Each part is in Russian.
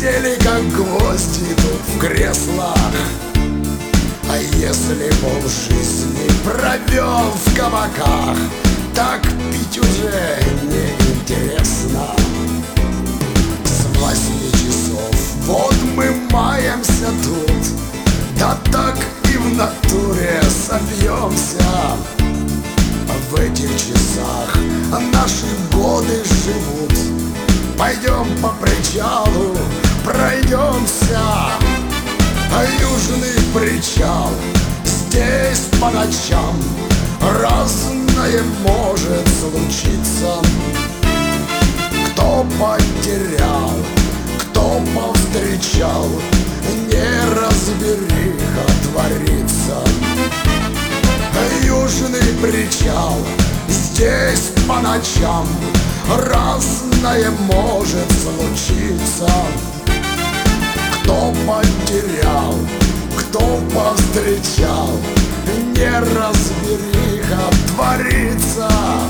сели как гвозди тут в креслах. А если полжизни провел в кабаках, так пить уже неинтересно. С 8 часов вот мы маемся тут, да так и в натуре сопьемся. В этих часах наши годы живут. Пойдем по причалу, пройдемся. А южный причал, здесь по ночам разное может случиться. Кто потерял, кто повстречал, неразбериха творится. Южный причал, здесь по ночам разное может случиться. Кто потерял, кто повстречал, неразбериха творится.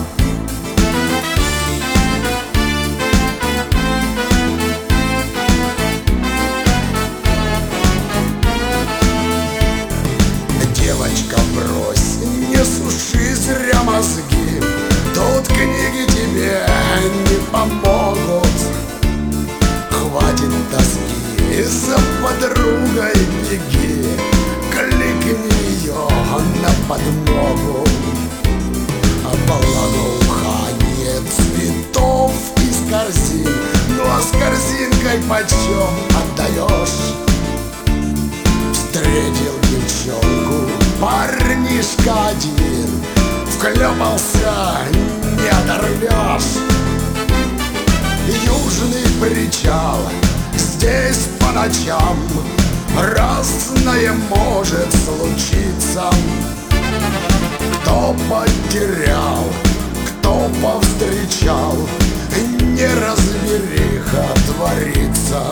Девочка, брось, не суши зря мозги, тут книги тебе не помогут. Хватит тоски, за подругой беги, кликни ее на подмогу. А благоухание цветов из корзин, ну а с корзинкой почем отдаешь? Встретил девчонку парнишка один, вклепался, не оторвешь. Южный причал, здесь по ночам разное может случиться. Кто потерял, кто повстречал, неразбериха творится.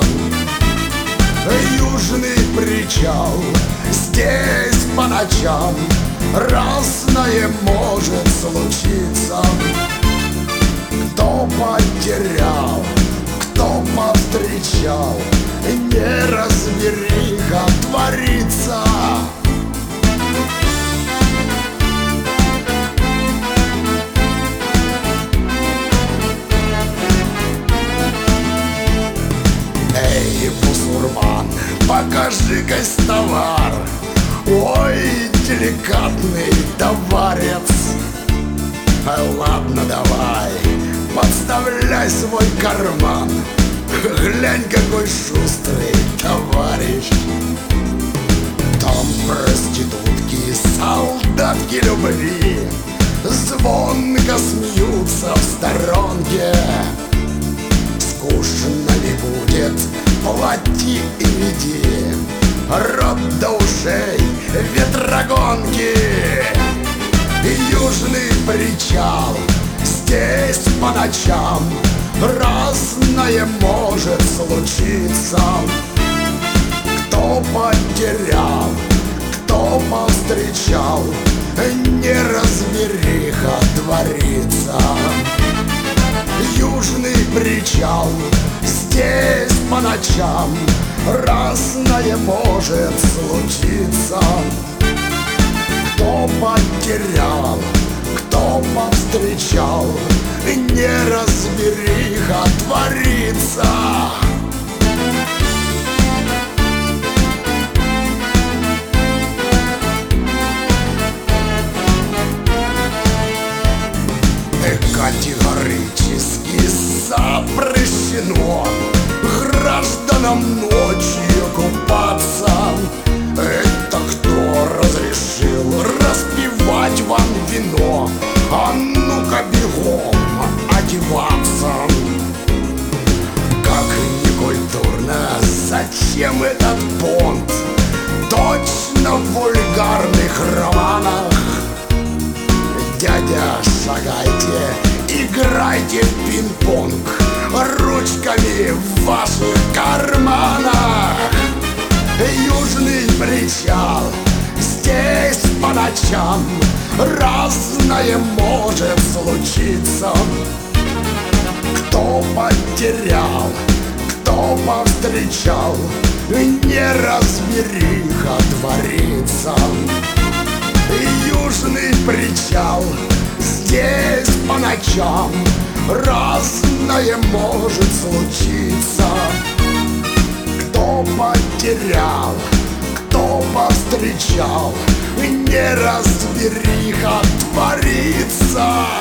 Южный причал, здесь по ночам разное может случиться. Кто потерял, кто повстречал, неразбериха творится. Эй, бусурман, покажи-ка товар. Ой, деликатный товарец. Ладно, давай, подставляй свой карман. Глянь, какой шустрый товарищ. Там проститутки, солдатки любви звонко смеются в сторонке. Скучно не будет, плати и веди рот до ушей ветрогонки. Южный причал, здесь по ночам разное может случиться. Кто потерял, кто повстречал, неразбериха творится. Южный причал, здесь по ночам разное может случиться. Кто потерял, кто повстречал, неразбериха творится. Категорически запрещено гражданам ночью купаться. Это кто разрешил распивать вам вино? А ну-ка бегом одеваться. Как некультурно, зачем этот понт? Точно в вульгарных романах. Дядя, шагайте, играйте в пинг-понг ручками в ваших карманах. Южный причал, здесь по ночам разное может случиться. Кто потерял, кто повстречал, неразбериха творится. Южный причал, здесь по ночам разное может случиться. Кто потерял, кто повстречал, неразбериха творится.